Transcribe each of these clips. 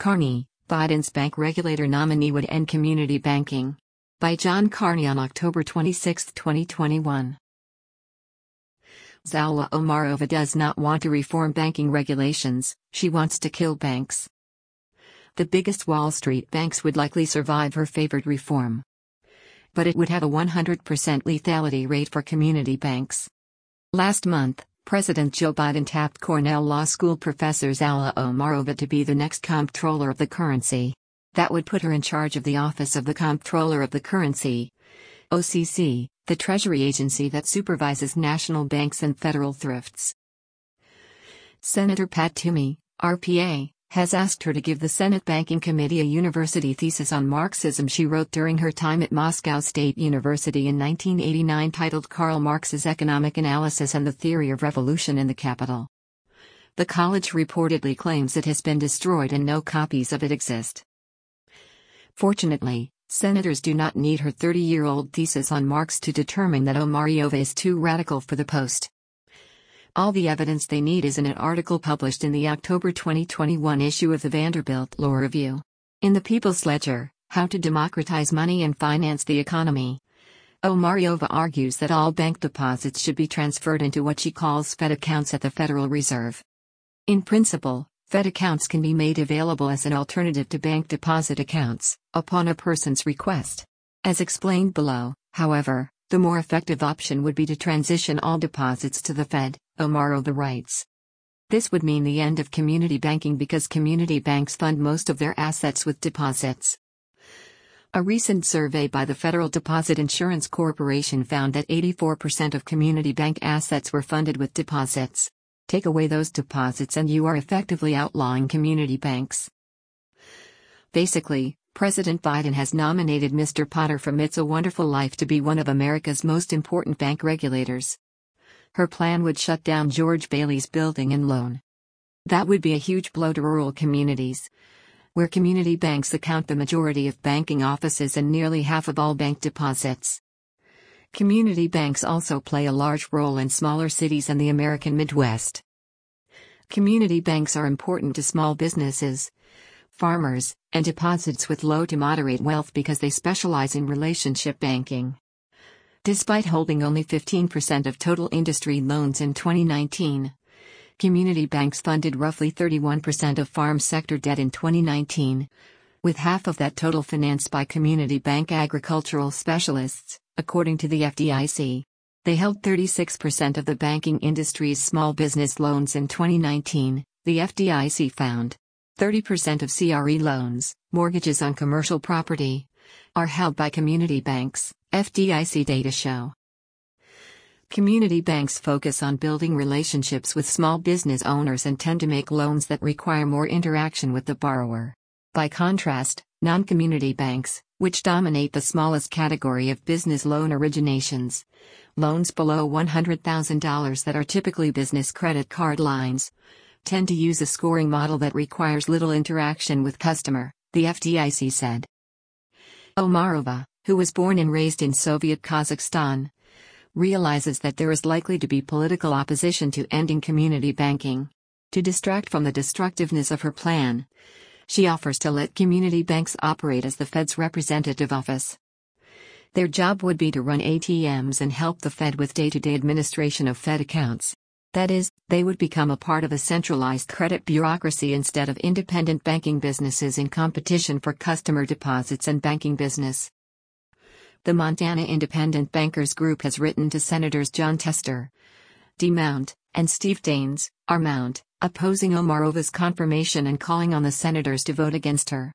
Carney, Biden's bank regulator nominee would end community banking. By John Carney on October 26, 2021. Zaula Omarova does not want to reform banking regulations, she wants to kill banks. The biggest Wall Street banks would likely survive her favored reform. But it would have a 100% lethality rate for community banks. Last month, President Joe Biden tapped Cornell Law School professor Zaula Omarova to be the next comptroller of the currency. That would put her in charge of the Office of the Comptroller of the Currency, OCC, the Treasury agency that supervises national banks and federal thrifts. Senator Pat Toomey, RPA, has asked her to give the Senate Banking Committee a university thesis on Marxism she wrote during her time at Moscow State University in 1989 titled Karl Marx's Economic Analysis and the Theory of Revolution in the Capital. The college reportedly claims it has been destroyed and no copies of it exist. Fortunately, senators do not need her 30-year-old thesis on Marx to determine that Omarova is too radical for the post. All the evidence they need is in an article published in the October 2021 issue of the Vanderbilt Law Review. In the People's Ledger, How to Democratize Money and Finance the Economy, Omarova argues that all bank deposits should be transferred into what she calls Fed accounts at the Federal Reserve. In principle, Fed accounts can be made available as an alternative to bank deposit accounts, upon a person's request. As explained below, however, the more effective option would be to transition all deposits to the Fed, Omarova writes. This would mean the end of community banking because community banks fund most of their assets with deposits. A recent survey by the Federal Deposit Insurance Corporation found that 84% of community bank assets were funded with deposits. Take away those deposits and you are effectively outlawing community banks. Basically, President Biden has nominated Mr. Potter from It's a Wonderful Life to be one of America's most important bank regulators. Her plan would shut down George Bailey's building and loan. That would be a huge blow to rural communities, where community banks account the majority of banking offices and nearly half of all bank deposits. Community banks also play a large role in smaller cities and the American Midwest. Community banks are important to small businesses, farmers, and deposits with low to moderate wealth because they specialize in relationship banking. Despite holding only 15% of total industry loans in 2019, community banks funded roughly 31% of farm sector debt in 2019, with half of that total financed by community bank agricultural specialists, according to the FDIC. They held 36% of the banking industry's small business loans in 2019, the FDIC found. 30% of CRE loans, mortgages on commercial property, are held by community banks, FDIC data show. Community banks focus on building relationships with small business owners and tend to make loans that require more interaction with the borrower. By contrast, non-community banks, which dominate the smallest category of business loan originations, loans below $100,000 that are typically business credit card lines, tend to use a scoring model that requires little interaction with customer, the FDIC said. Omarova, who was born and raised in Soviet Kazakhstan, realizes that there is likely to be political opposition to ending community banking. To distract from the destructiveness of her plan, she offers to let community banks operate as the Fed's representative office. Their job would be to run ATMs and help the Fed with day-to-day administration of Fed accounts. That is, they would become a part of a centralized credit bureaucracy instead of independent banking businesses in competition for customer deposits and banking business. The Montana Independent Bankers Group has written to Senators Jon Tester, D. Mount, and Steve Daines, R. Mount, opposing Omarova's confirmation and calling on the senators to vote against her.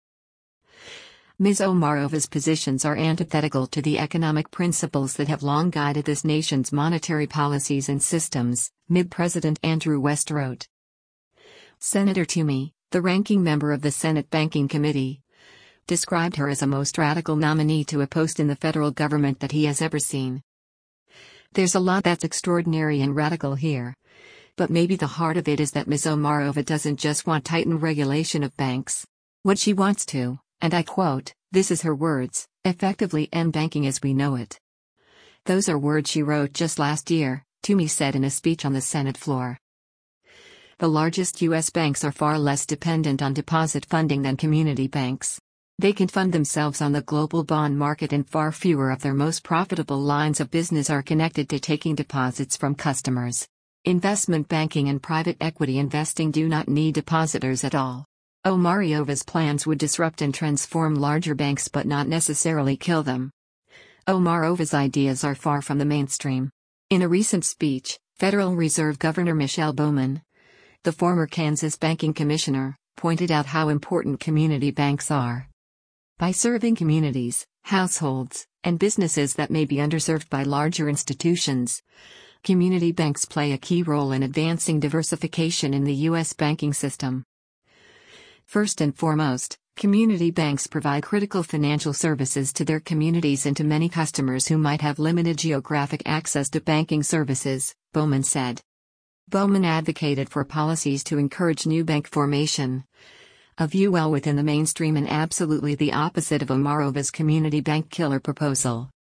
Ms. Omarova's positions are antithetical to the economic principles that have long guided this nation's monetary policies and systems, MIB President Andrew West wrote. Senator Toomey, the ranking member of the Senate Banking Committee, described her as a most radical nominee to a post in the federal government that he has ever seen. There's a lot that's extraordinary and radical here. But maybe the heart of it is that Ms. Omarova doesn't just want tightened regulation of banks. What she wants to, and I quote, this is her words, effectively end banking as we know it. Those are words she wrote just last year, Toomey said in a speech on the Senate floor. The largest U.S. banks are far less dependent on deposit funding than community banks. They can fund themselves on the global bond market, and far fewer of their most profitable lines of business are connected to taking deposits from customers. Investment banking and private equity investing do not need depositors at all. Omariova's plans would disrupt and transform larger banks but not necessarily kill them. Omariova's ideas are far from the mainstream. In a recent speech, Federal Reserve Governor Michelle Bowman, the former Kansas banking commissioner, pointed out how important community banks are. By serving communities, households, and businesses that may be underserved by larger institutions, community banks play a key role in advancing diversification in the U.S. banking system. First and foremost, community banks provide critical financial services to their communities and to many customers who might have limited geographic access to banking services, Bowman said. Bowman advocated for policies to encourage new bank formation, a view well within the mainstream and absolutely the opposite of Omariova's community bank killer proposal.